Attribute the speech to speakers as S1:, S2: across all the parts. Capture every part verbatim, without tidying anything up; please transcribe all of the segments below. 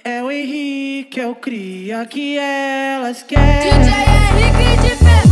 S1: É o Henrique, é o cria que elas querem.
S2: D J Henrique de Ferraz.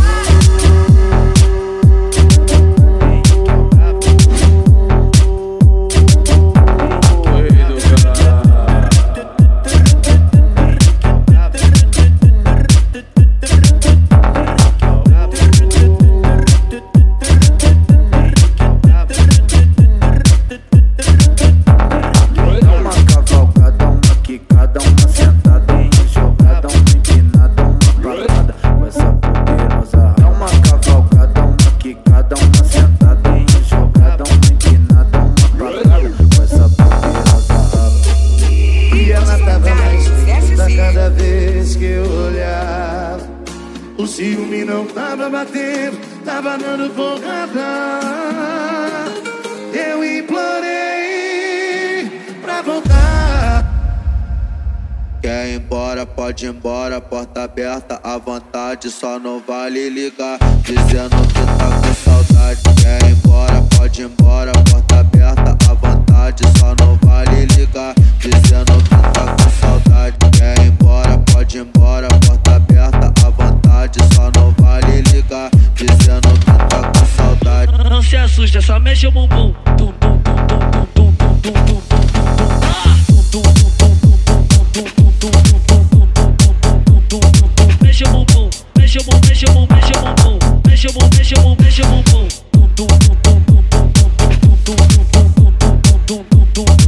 S3: O ciúme não tava batendo, tava dando porrada. Eu implorei pra voltar.
S4: Quer ir embora, pode ir embora, porta aberta à vontade, só não vale ligar, dizendo que tá com saudade. Quer ir embora, pode ir embora, porta aberta à vontade, só não vale ligar, dizendo que tá com saudade. Quer ir embora, pode ir embora, porta aberta à vontade, só não vale ligar, dizendo que tá com saudade.
S5: Não se assusta, só mexe o bumbum. Tum, tum, tum, tum, tum, tum, tum, tum, tum, tum, tum. Ah! Tum, tum, tum, tum, tum, tum, tum, tum, tum, tum, tum, tum, tum. Mexe o bumbum, mexe o bumbum, mexe o bumbum, mexe o bumbum, mexe o bumbum, mexe o bumbum, mexe o bumbum. Tum, tum, tum, tum, tum, tum, tum, tum, tum, tum, tum, tum, tum.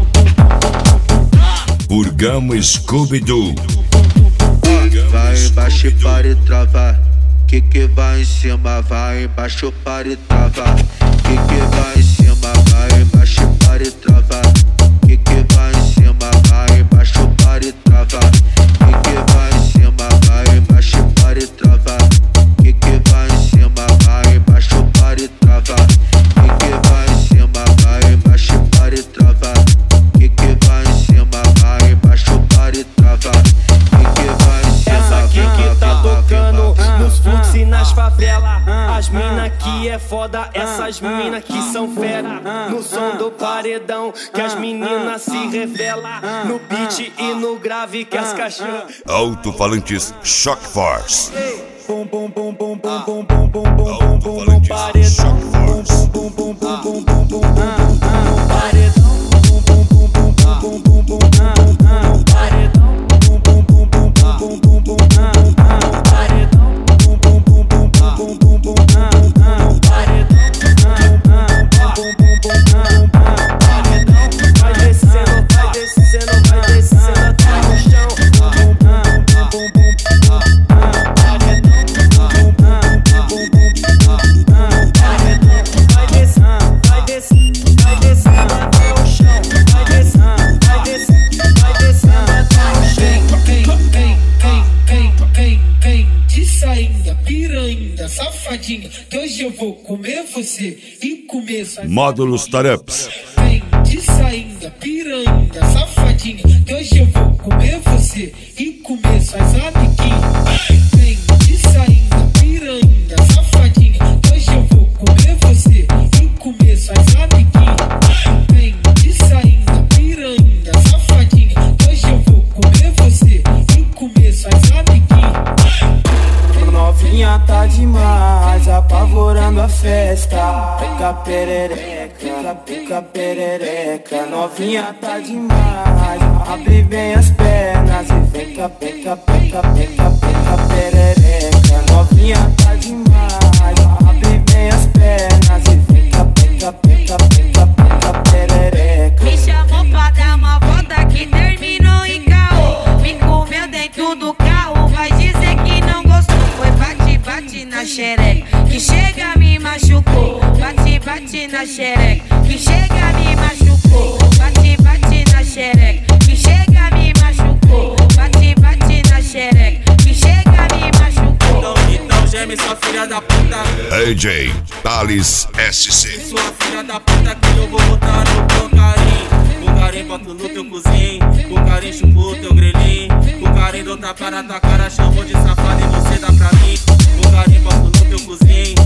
S6: Burgão Scooby-Doo.
S4: Vai embaixo e para e trava. Que que vai em cima, vai embaixo para e trava. Que que vai em cima, vai embaixo e para e trava. Que que vai em cima, vai embaixo para e trava. Que que vai em cima, vai embaixo para e trava. Que que vai em cima, vai embaixo para e trava. Que que vai em cima, vai embaixo para e trava. Que que vai em cima, vai embaixo para e trava. Que que vai em cima.
S7: Essa aqui que tá tocando nos fluxos e nas favelas. As mina que é foda, essas mina que são fera. No som do paredão que as meninas se revelam. No beat e no grave que as cachorras.
S6: Alto-falantes Shock Force.
S7: Bum bum bum bum bum bum bum bum bum bum no paredão. Bum bum bum bum bum bum bum no paredão. Bum bum bum bum bum bum bum no paredão. Bum bum bum bum bum bum bum no paredão. Bum bum bum bum bum bum bum no paredão. Vai descendo, vai descendo, vai descendo até o chão. Bum bum bum bum bum vai descendo, vai descendo, vai descendo até o chão. Vai descendo, vai descendo, vai descendo até o chão.
S8: Vem, vem, vem, vem, vem, vem de sainha, piranha, safadinha, que hoje eu vou comer você e comer sua
S6: Módulos Tarups.
S8: Vem de sainha, piranha, safadinha, que hoje eu vou comer você e comer suas amiguinhas. Vem de sainha, piranha, safadinha, que hoje eu vou comer você e comer suas amiguinhas. Vem de sainha, piranha, safadinha, que hoje eu vou comer você e comer suas amiguinhas.
S7: Novinha tá demais, apavorando a festa. Pica perereca, pica perereca. Novinha tá demais, abre bem as pernas e vem cá, pica, pica, pica, pica perereca. Novinha tá demais, abre bem as pernas e vem cá, pica, pica, pica, pica perereca.
S2: Me chamou pra dar uma volta que terminou em caô. Me comeu dentro do carro, vai dizer que não gostou. Foi bate, bate na xereca, que chega me machucou. Bate, bate na xereca, que chega me machucou. Bate, bate na xereca, que chega me machucou. Bate, bate na xereca, que chega me machucou.
S9: Então, então geme sua filha da puta.
S6: A J Thales S C.
S9: Sua filha da puta que eu vou botar no teu carinho. Com carinho boto no teu cozinho. Com carinho chupo o teu grelhinho. Com carinho dou tapa na tua cara, chamou de safado e você dá pra mim. Com carinho boto no teu cozinho.